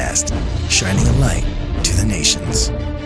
Podcast, shining a light to the nations.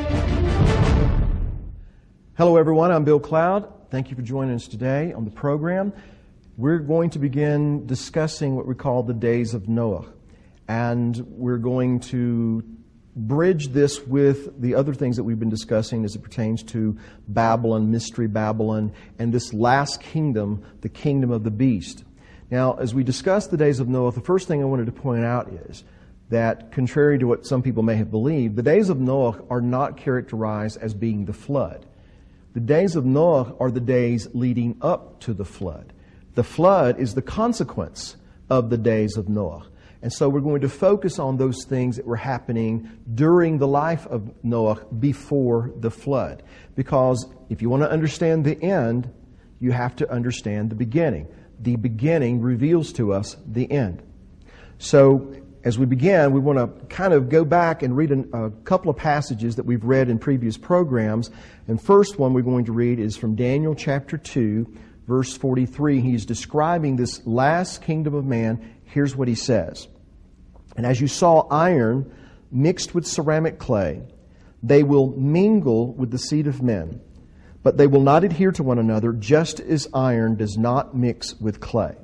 Hello, everyone. I'm Bill Cloud. Thank you for joining us today on the program. We're going to begin discussing what we call the days of Noah. And we're going to bridge this with the other things that we've been discussing as it pertains to Babylon, Mystery Babylon, and this last kingdom, the kingdom of the beast. Now, as we discuss the days of Noah, the first thing I wanted to point out is that, contrary to what some people may have believed, the days of Noah are not characterized as being the flood. The days of Noah are the days leading up to the flood. The flood is the consequence of the days of Noah. And so we're going to focus on those things that were happening during the life of Noah before the flood. Because if you want to understand the end, you have to understand the beginning. The beginning reveals to us the end. So as we begin, we want to kind of go back and read a couple of passages that we've read in previous programs. And first one we're going to read is from Daniel chapter 2, verse 43. He's describing this last kingdom of man. Here's what he says. And as you saw iron mixed with ceramic clay, they will mingle with the seed of men, but they will not adhere to one another, just as iron does not mix with clay.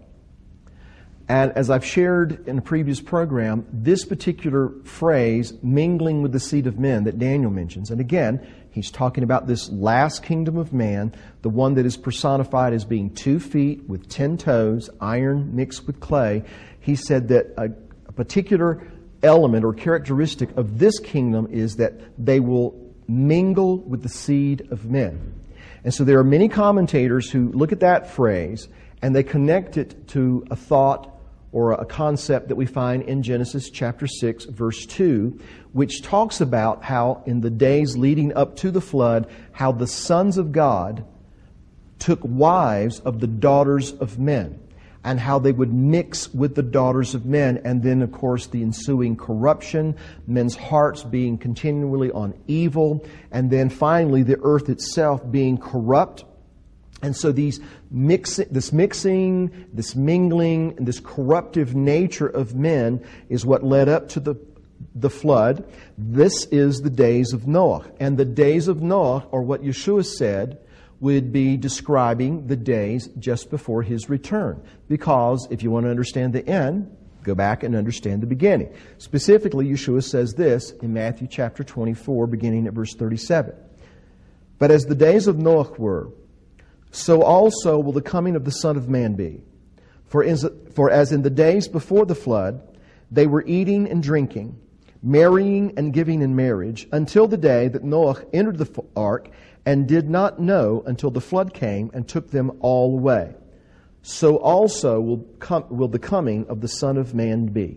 And as I've shared in a previous program, this particular phrase, mingling with the seed of men, that Daniel mentions, and again, he's talking about this last kingdom of man, the one that is personified as being 2 feet with 10 toes, iron mixed with clay. He said that a particular element or characteristic of this kingdom is that they will mingle with the seed of men. And so there are many commentators who look at that phrase and they connect it to a thought or a concept that we find in Genesis chapter 6, verse 2, which talks about how in the days leading up to the flood, how the sons of God took wives of the daughters of men, and how they would mix with the daughters of men, and then, of course, the ensuing corruption, men's hearts being continually on evil, and then finally the earth itself being corrupt. And so this mingling, and this corruptive nature of men is what led up to the flood. This is the days of Noah. And the days of Noah are what Yeshua said would be describing the days just before His return. Because if you want to understand the end, go back and understand the beginning. Specifically, Yeshua says this in Matthew chapter 24, beginning at verse 37. But as the days of Noah were, so also will the coming of the Son of Man be. For as in the days before the flood, they were eating and drinking, marrying and giving in marriage, until the day that Noah entered the ark, and did not know until the flood came and took them all away. So also will the coming of the Son of Man be.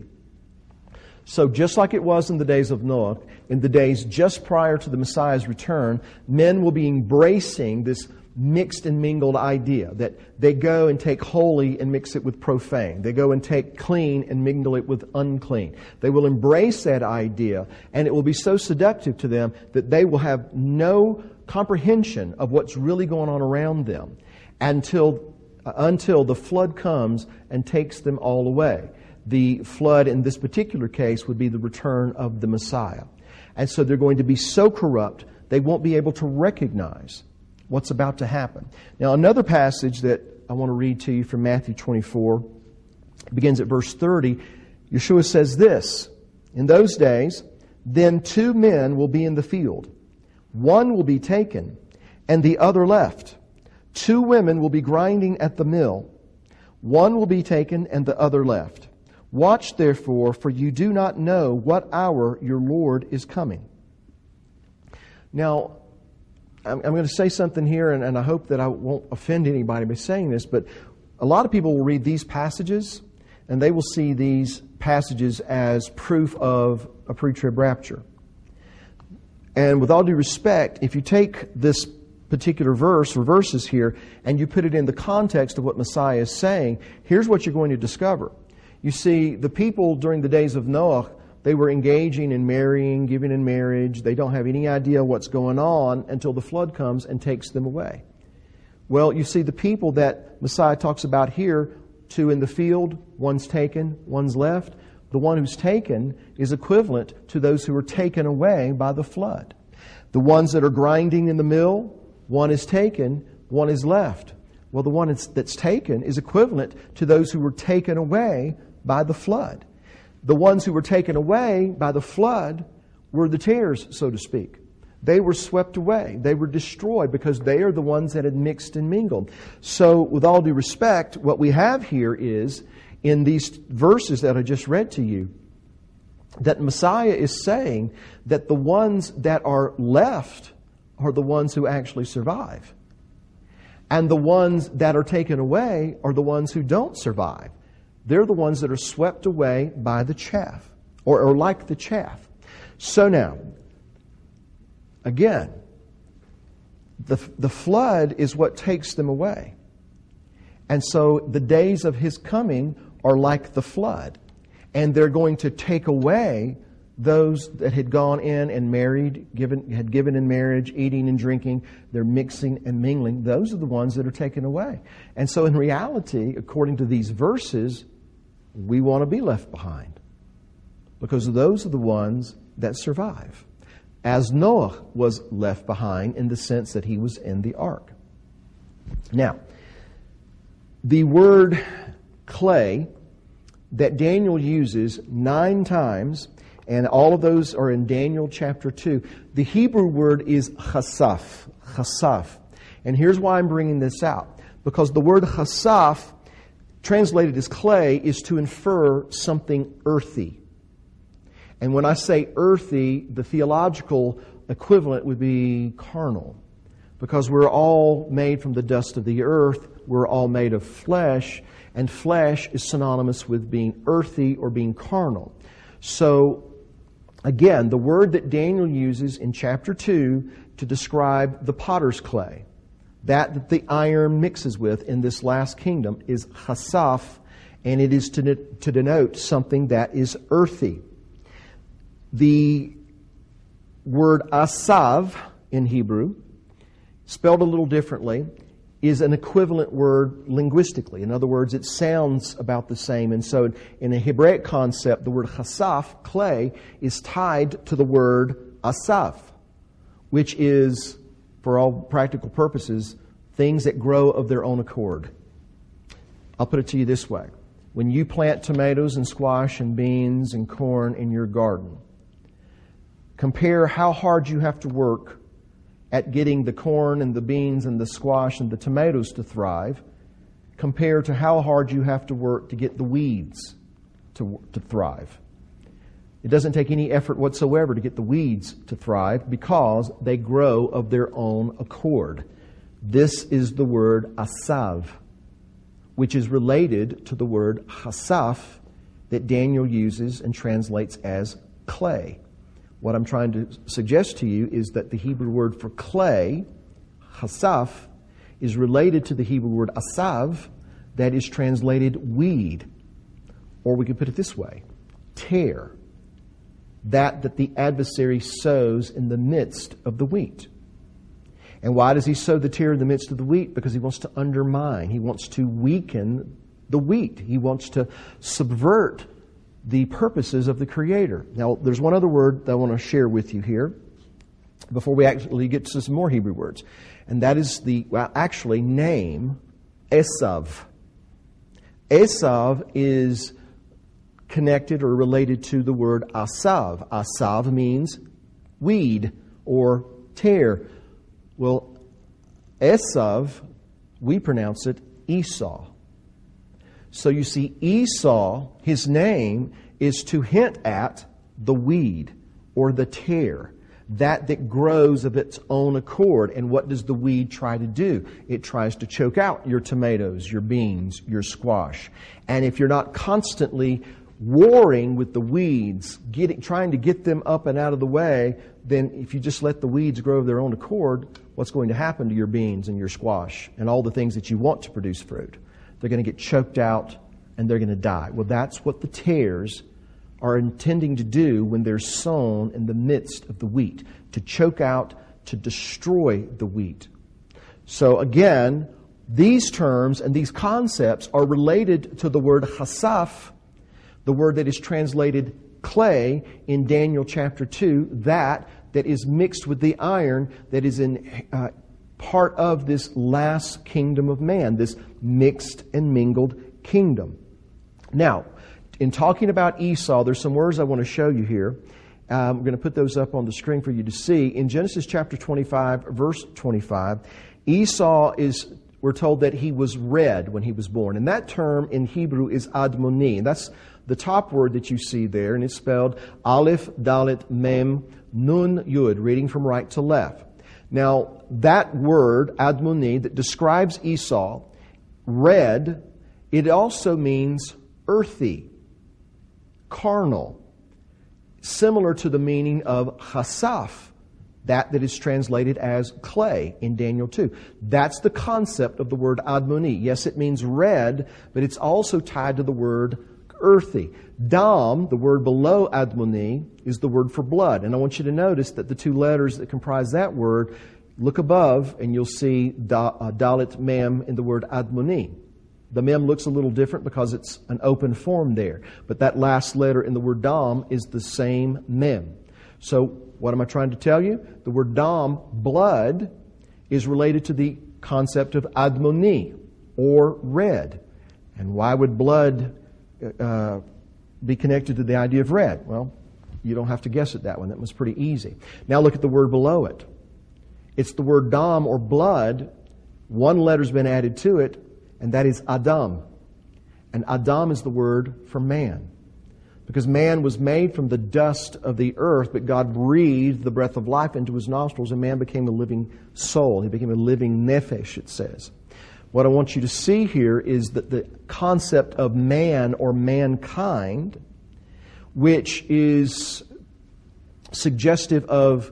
So just like it was in the days of Noah, in the days just prior to the Messiah's return, men will be embracing this mixed and mingled idea that they go and take holy and mix it with profane. They go and take clean and mingle it with unclean. They will embrace that idea, and it will be so seductive to them that they will have no comprehension of what's really going on around them until the flood comes and takes them all away. The flood in this particular case would be the return of the Messiah. And so they're going to be so corrupt, they won't be able to recognize what's about to happen. Now, another passage that I want to read to you from Matthew 24 begins at verse 30. Yeshua says this, in those days, then 2 men will be in the field. One will be taken, and the other left. 2 women will be grinding at the mill. One will be taken, and the other left. Watch therefore, for you do not know what hour your Lord is coming. Now, I'm going to say something here, and I hope that I won't offend anybody by saying this, but a lot of people will read these passages, and they will see these passages as proof of a pre-trib rapture. And with all due respect, if you take this particular verse or verses here and you put it in the context of what Messiah is saying, here's what you're going to discover. You see, the people during the days of Noah, they were engaging in marrying, giving in marriage. They don't have any idea what's going on until the flood comes and takes them away. Well, you see, the people that Messiah talks about here, 2 in the field, one's taken, one's left. the one who's taken is equivalent to those who are taken away by the flood. The ones that are grinding in the mill, one is taken, one is left. Well, the one that's taken is equivalent to those who were taken away by the flood. The ones who were taken away by the flood were the tares, so to speak. They were swept away. They were destroyed because they are the ones that had mixed and mingled. So, with all due respect, what we have here is, in these verses that I just read to you, that Messiah is saying that the ones that are left are the ones who actually survive. And the ones that are taken away are the ones who don't survive. They're the ones that are swept away by the chaff, or like the chaff. So now, again, the flood is what takes them away. And so the days of His coming are like the flood. And they're going to take away those that had gone in and married, had given in marriage, eating and drinking. They're mixing and mingling. Those are the ones that are taken away. And so in reality, according to these verses, we want to be left behind, because those are the ones that survive. As Noah was left behind in the sense that he was in the ark. Now, the word clay that Daniel uses 9 times, and all of those are in Daniel chapter 2. The Hebrew word is chasaf. Chasaf. And here's why I'm bringing this out. Because the word chasaf, translated as clay, is to infer something earthy. And when I say earthy, the theological equivalent would be carnal. Because we're all made from the dust of the earth. We're all made of flesh. And flesh is synonymous with being earthy or being carnal. So, again, the word that Daniel uses in chapter 2 to describe the potter's clay, that the iron mixes with in this last kingdom, is chasaf, and it is to denote something that is earthy. The word asav in Hebrew, spelled a little differently, is an equivalent word linguistically. In other words, it sounds about the same. And so in a Hebraic concept, the word chasaf, clay, is tied to the word asav, which is, for all practical purposes, things that grow of their own accord. I'll put it to you this way. When you plant tomatoes and squash and beans and corn in your garden, compare how hard you have to work at getting the corn and the beans and the squash and the tomatoes to thrive, compared to how hard you have to work to get the weeds to thrive. It doesn't take any effort whatsoever to get the weeds to thrive because they grow of their own accord. This is the word asav, which is related to the word chasaf that Daniel uses and translates as clay. What I'm trying to suggest to you is that the Hebrew word for clay, chasaf, is related to the Hebrew word asav that is translated weed. Or we could put it this way, tare, that the adversary sows in the midst of the wheat. And why does he sow the tare in the midst of the wheat? Because he wants to undermine, he wants to weaken the wheat. He wants to subvert the purposes of the Creator. Now, there's one other word that I want to share with you here before we actually get to some more Hebrew words. And that is the name, Esav. Esav is connected or related to the word asav. Asav means weed or tare. Well, Esav, we pronounce it Esau. So you see, Esau, his name is to hint at the weed or the tare, that grows of its own accord. And what does the weed try to do? It tries to choke out your tomatoes, your beans, your squash. And if you're not constantly warring with the weeds, trying to get them up and out of the way, then if you just let the weeds grow of their own accord, what's going to happen to your beans and your squash and all the things that you want to produce fruit? They're going to get choked out and they're going to die. Well, that's what the tares are intending to do when they're sown in the midst of the wheat, to choke out, to destroy the wheat. So again, these terms and these concepts are related to the word chasaf, The word that is translated clay in Daniel chapter 2, that is mixed with the iron that is in part of this last kingdom of man, this mixed and mingled kingdom. Now, in talking about Esau, there's some words I want to show you here. I'm going to put those up on the screen for you to see. In Genesis chapter 25, verse 25, Esau we're told that he was red when he was born. And that term in Hebrew is Admoni. And that's the top word that you see there. And it's spelled Aleph, Dalet, Mem, Nun, Yud, reading from right to left. Now, that word, Admoni, that describes Esau, red, it also means earthy, carnal, similar to the meaning of chasaf, that is translated as clay in Daniel 2. That's the concept of the word Admoni. Yes, it means red, but it's also tied to the word earthy. Dam, the word below Admoni, is the word for blood. And I want you to notice that the two letters that comprise that word, look above and you'll see Dalet Mem in the word Admoni. The mem looks a little different because it's an open form there. But that last letter in the word dam is the same mem. So what am I trying to tell you? The word dam, blood, is related to the concept of admoni, or red. And why would blood be connected to the idea of red? Well, you don't have to guess at that one. That was pretty easy. Now look at the word below it. It's the word dam, or blood. One letter's been added to it, and that is Adam. And Adam is the word for man. Because man was made from the dust of the earth, but God breathed the breath of life into his nostrils, and man became a living soul. He became a living nephesh, it says. What I want you to see here is that the concept of man or mankind, which is suggestive of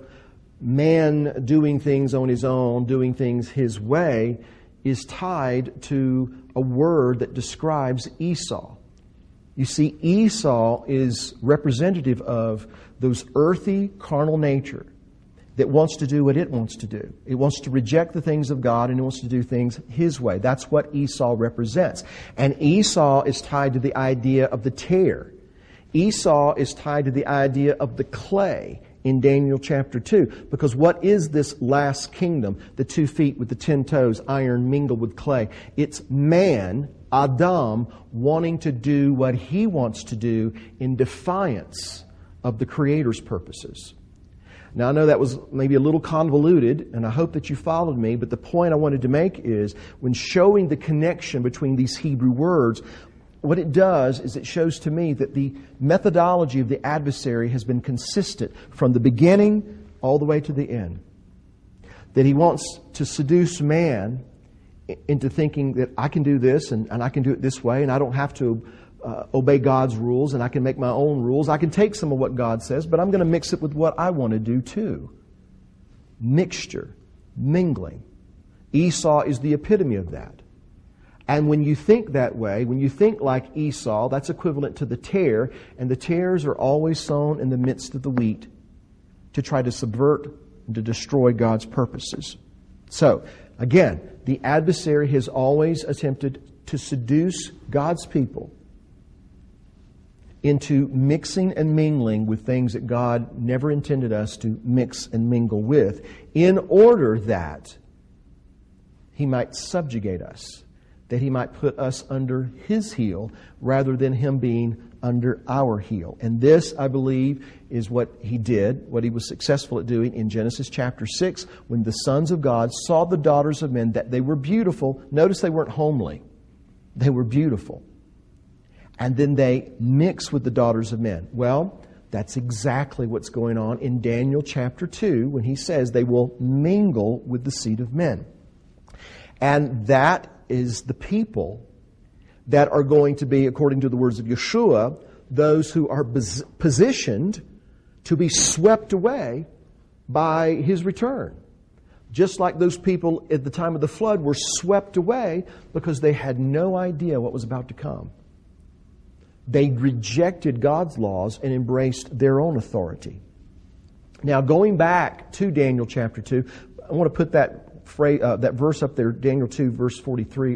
man doing things on his own, doing things his way, is tied to a word that describes Esau. You see, Esau is representative of those earthy, carnal nature that wants to do what it wants to do. It wants to reject the things of God, and it wants to do things his way. That's what Esau represents. And Esau is tied to the idea of the tear. Esau is tied to the idea of the clay in Daniel chapter 2. Because what is this last kingdom? The 2 feet with the 10 toes, iron mingled with clay. It's man, Adam, wanting to do what he wants to do in defiance of the Creator's purposes. Now, I know that was maybe a little convoluted, and I hope that you followed me, but the point I wanted to make is, when showing the connection between these Hebrew words, what it does is it shows to me that the methodology of the adversary has been consistent from the beginning all the way to the end. That he wants to seduce man into thinking that I can do this and I can do it this way, and I don't have to obey God's rules, and I can make my own rules. I can take some of what God says, but I'm going to mix it with what I want to do too. Mixture, mingling. Esau is the epitome of that. And when you think that way, when you think like Esau, that's equivalent to the tare, and the tares are always sown in the midst of the wheat to try to subvert and to destroy God's purposes. So, again, the adversary has always attempted to seduce God's people into mixing and mingling with things that God never intended us to mix and mingle with, in order that he might subjugate us, that he might put us under his heel rather than him being under our heel. And this, I believe, is what he did, what he was successful at doing in Genesis chapter 6, when the sons of God saw the daughters of men, that they were beautiful. Notice they weren't homely. They were beautiful. And then they mix with the daughters of men. Well, that's exactly what's going on in Daniel chapter 2, when he says they will mingle with the seed of men. And that is the people that are going to be, according to the words of Yeshua, those who are positioned to be swept away by his return. Just like those people at the time of the flood were swept away because they had no idea what was about to come. They rejected God's laws and embraced their own authority. Now, going back to Daniel chapter 2, I want to put that verse up there, Daniel 2, verse 43. Put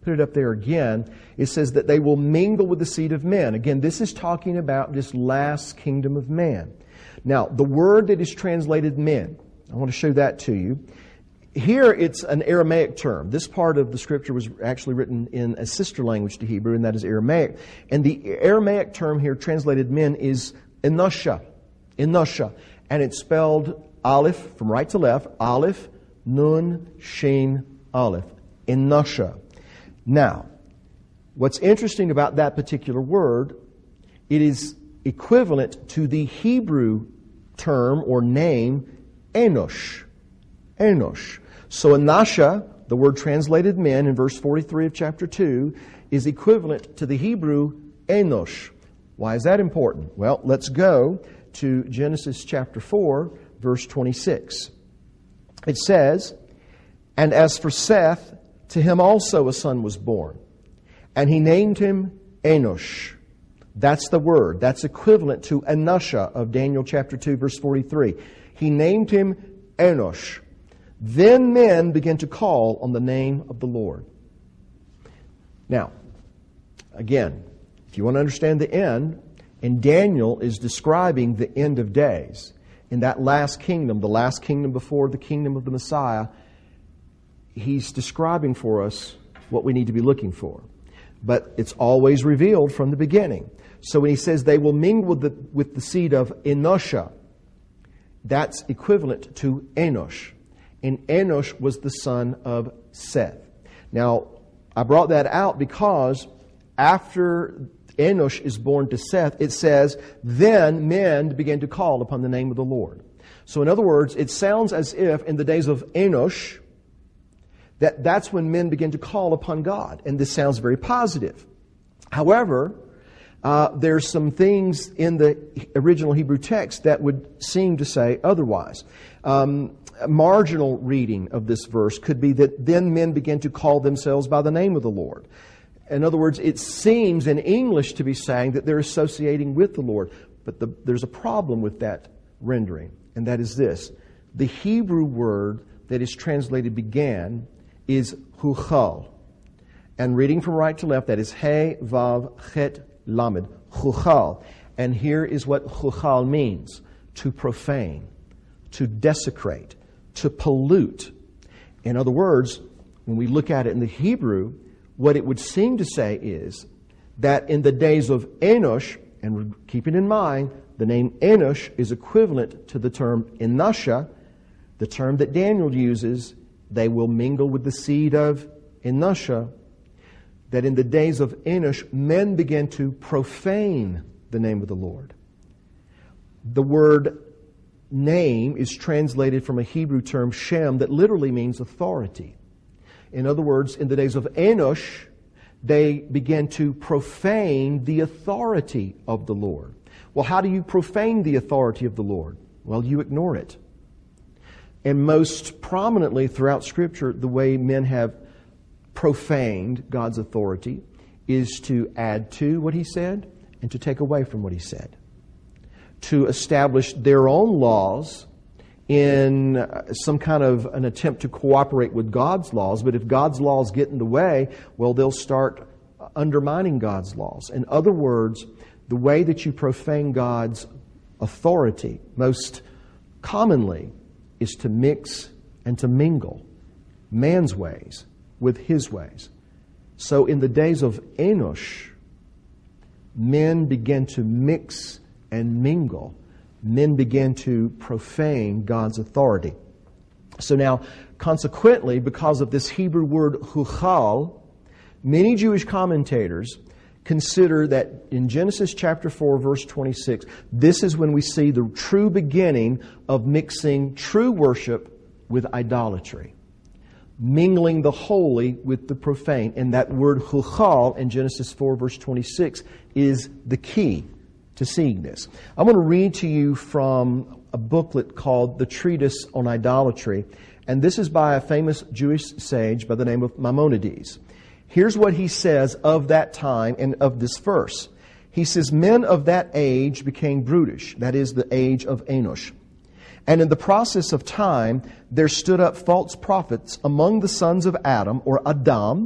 put it up there again. It says that they will mingle with the seed of men. Again, this is talking about this last kingdom of man. Now, the word that is translated men, I want to show that to you. Here it's an Aramaic term. This part of the Scripture was actually written in a sister language to Hebrew, and that is Aramaic. And the Aramaic term here translated men is Enosha. Enosha. And it's spelled Aleph, from right to left, Aleph, Nun, Shin, Aleph. Enosha. Now, what's interesting about that particular word, it is equivalent to the Hebrew term or name Enosh. Enosh. So Enosha, the word translated men in verse 43 of chapter 2, is equivalent to the Hebrew Enosh. Why is that important? Well, let's go to Genesis chapter 4, verse 26. It says, "And as for Seth, to him also a son was born, and he named him Enosh." That's the word. That's equivalent to Enosha of Daniel chapter 2, verse 43. He named him Enosh. Then men began to call on the name of the Lord. Now, again, if you want to understand the end, and Daniel is describing the end of days, in that last kingdom, the last kingdom before the kingdom of the Messiah, he's describing for us what we need to be looking for. But it's always revealed from the beginning. So when he says they will mingle with the seed of Enosha, that's equivalent to Enosh. And Enosh was the son of Seth. Now, I brought that out because after Enosh is born to Seth, it says, then men began to call upon the name of the Lord. So in other words, it sounds as if in the days of Enosh, that's when men begin to call upon God. And this sounds very positive. However, there's some things in the original Hebrew text that would seem to say otherwise. A marginal reading of this verse could be that then men began to call themselves by the name of the Lord. In other words, it seems in English to be saying that they're associating with the Lord. But there's a problem with that rendering, and that is this. The Hebrew word that is translated began is huchal. And reading from right to left, that is he, vav, chet, lamed. Chuchal. And here is what chuchal means. To profane, to desecrate, to pollute. In other words, when we look at it in the Hebrew, what it would seem to say is that in the days of Enosh, and keeping in mind, the name Enosh is equivalent to the term Enosha, the term that Daniel uses, they will mingle with the seed of Enosha, that in the days of Enosh, men began to profane the name of the Lord. The word name is translated from a Hebrew term, Shem, that literally means authority. In other words, in the days of Enosh, they began to profane the authority of the Lord. Well, how do you profane the authority of the Lord? Well, you ignore it. And most prominently throughout Scripture, the way men have profaned God's authority is to add to what He said and to take away from what He said. To establish their own laws in some kind of an attempt to cooperate with God's laws. But if God's laws get in the way, well, they'll start undermining God's laws. In other words, the way that you profane God's authority most commonly is to mix and to mingle man's ways with His ways. So in the days of Enosh, men began to mix and mingle. Men began to profane God's authority. So now, consequently, because of this Hebrew word chuchal, many Jewish commentators consider that in Genesis chapter 4, verse 26, this is when we see the true beginning of mixing true worship with idolatry. Mingling the holy with the profane. And that word chuchal in Genesis 4, verse 26 is the key to seeing this. I'm going to read to you from a booklet called The Treatise on Idolatry. And this is by a famous Jewish sage by the name of Maimonides. Here's what he says of that time and of this verse. He says, men of that age became brutish, that is the age of Enosh. And in the process of time, there stood up false prophets among the sons of Adam, or Adam,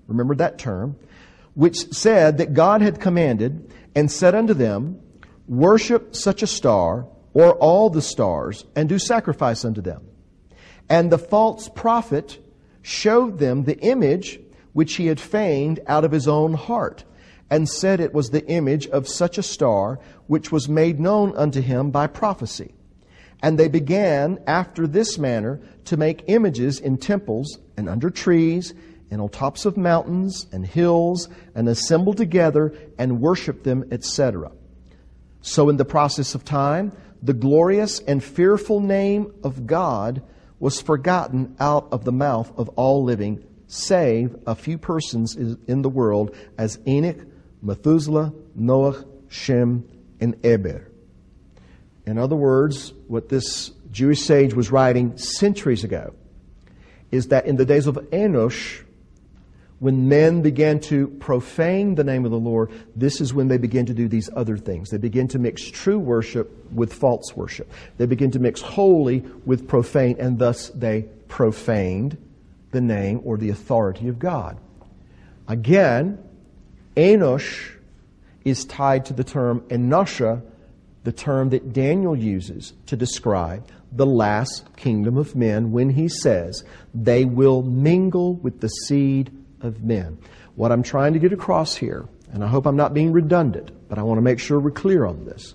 remember that term, which said that God had commanded and said unto them, worship such a star, or all the stars, and do sacrifice unto them. And the false prophet showed them the image which he had feigned out of his own heart, and said it was the image of such a star, which was made known unto him by prophecy. And they began after this manner to make images in temples, and under trees, and on tops of mountains and hills, and assembled together and worshiped them, etc. So in the process of time, the glorious and fearful name of God was forgotten out of the mouth of all living, save a few persons in the world, as Enoch, Methuselah, Noah, Shem, and Eber. In other words, what this Jewish sage was writing centuries ago is that in the days of Enosh, when men began to profane the name of the Lord, this is when they begin to do these other things. They begin to mix true worship with false worship. They begin to mix holy with profane, and thus they profaned the name or the authority of God. Again, Enosh is tied to the term Enosha, the term that Daniel uses to describe the last kingdom of men when he says, they will mingle with the seed of men. What I'm trying to get across here, and I hope I'm not being redundant, but I want to make sure we're clear on this.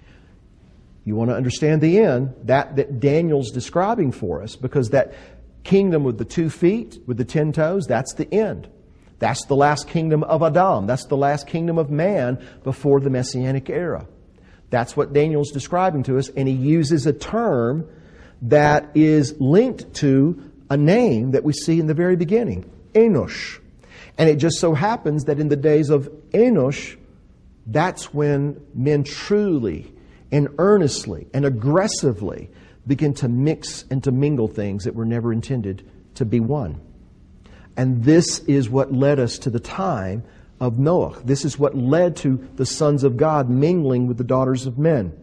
You want to understand the end, that Daniel's describing for us, because that kingdom with the 2 feet, with the 10 toes, that's the end. That's the last kingdom of Adam. That's the last kingdom of man before the Messianic era. That's what Daniel's describing to us, and he uses a term that is linked to a name that we see in the very beginning, Enosh. And it just so happens that in the days of Enosh, that's when men truly and earnestly and aggressively begin to mix and to mingle things that were never intended to be one. And this is what led us to the time of Noah. This is what led to the sons of God mingling with the daughters of men.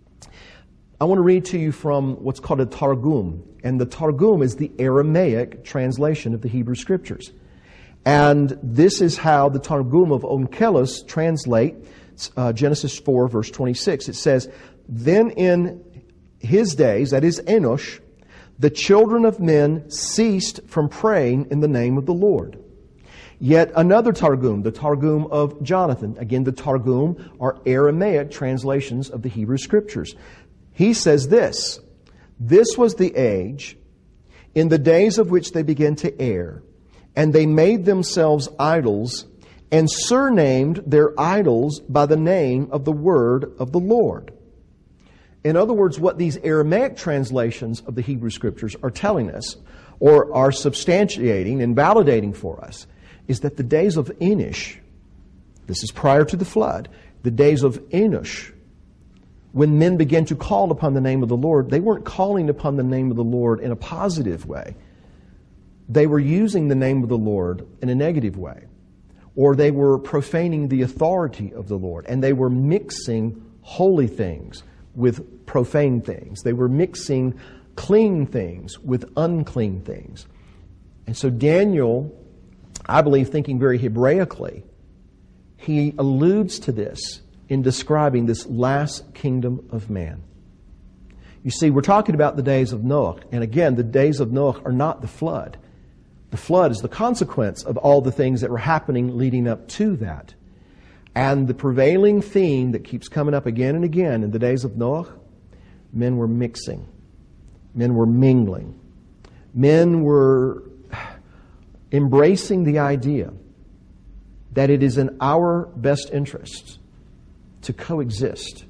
I want to read to you from what's called a Targum. And the Targum is the Aramaic translation of the Hebrew Scriptures. And this is how the Targum of Onkelos translates Genesis 4, verse 26. It says, then in his days, that is Enosh, the children of men ceased from praying in the name of the Lord. Yet another Targum, the Targum of Jonathan. Again, the Targum are Aramaic translations of the Hebrew Scriptures. He says this, this was the age in the days of which they began to err, and they made themselves idols and surnamed their idols by the name of the word of the Lord. In other words, what these Aramaic translations of the Hebrew Scriptures are telling us, or are substantiating and validating for us, is that the days of Enosh, this is prior to the flood, the days of Enosh, when men began to call upon the name of the Lord, they weren't calling upon the name of the Lord in a positive way. They were using the name of the Lord in a negative way. Or they were profaning the authority of the Lord. And they were mixing holy things with profane things. They were mixing clean things with unclean things. And so Daniel, I believe, thinking very Hebraically, he alludes to this in describing this last kingdom of man. You see, we're talking about the days of Noah. And again, the days of Noah are not the flood. The flood is the consequence of all the things that were happening leading up to that. And the prevailing theme that keeps coming up again and again in the days of Noah, men were mixing. Men were mingling. Men were embracing the idea that it is in our best interest to coexist.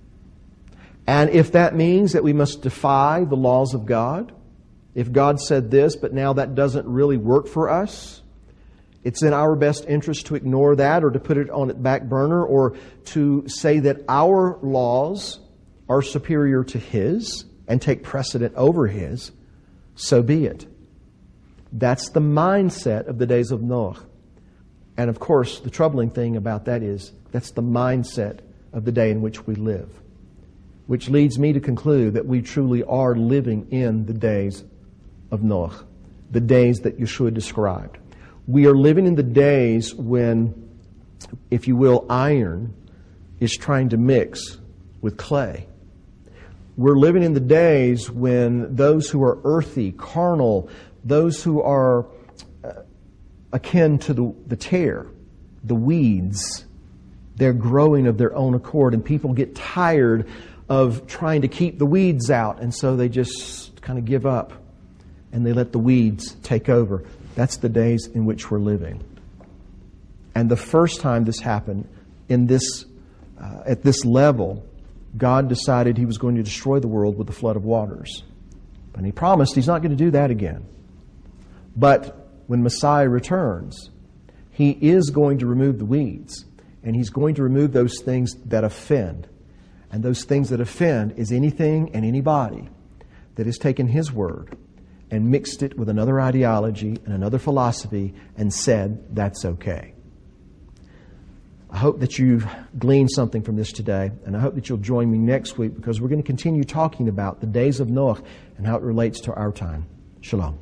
And if that means that we must defy the laws of God, if God said this, but now that doesn't really work for us, it's in our best interest to ignore that or to put it on the back burner or to say that our laws are superior to His and take precedent over His, so be it. That's the mindset of the days of Noah. And of course, the troubling thing about that is that's the mindset of the day in which we live. Which leads me to conclude that we truly are living in the days of Noah, the days that Yeshua described. We are living in the days when, if you will, iron is trying to mix with clay. We're living in the days when those who are earthy, carnal, those who are akin to the tare, the weeds, they're growing of their own accord, and people get tired of trying to keep the weeds out, and so they just kind of give up and they let the weeds take over. That's the days in which we're living. And the first time this happened in this at this level, God decided He was going to destroy the world with the flood of waters. And He promised He's not going to do that again. But when Messiah returns, He is going to remove the weeds, and He's going to remove those things that offend. And those things that offend is anything and anybody that has taken His word and mixed it with another ideology and another philosophy and said, that's okay. I hope that you've gleaned something from this today, and I hope that you'll join me next week, because we're going to continue talking about the days of Noah and how it relates to our time. Shalom.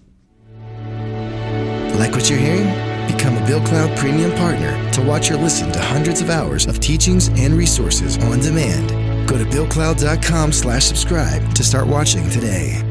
Like what you're hearing? Become a Bill Cloud Premium Partner to watch or listen to hundreds of hours of teachings and resources on demand. Go to BillCloud.com/subscribe to start watching today.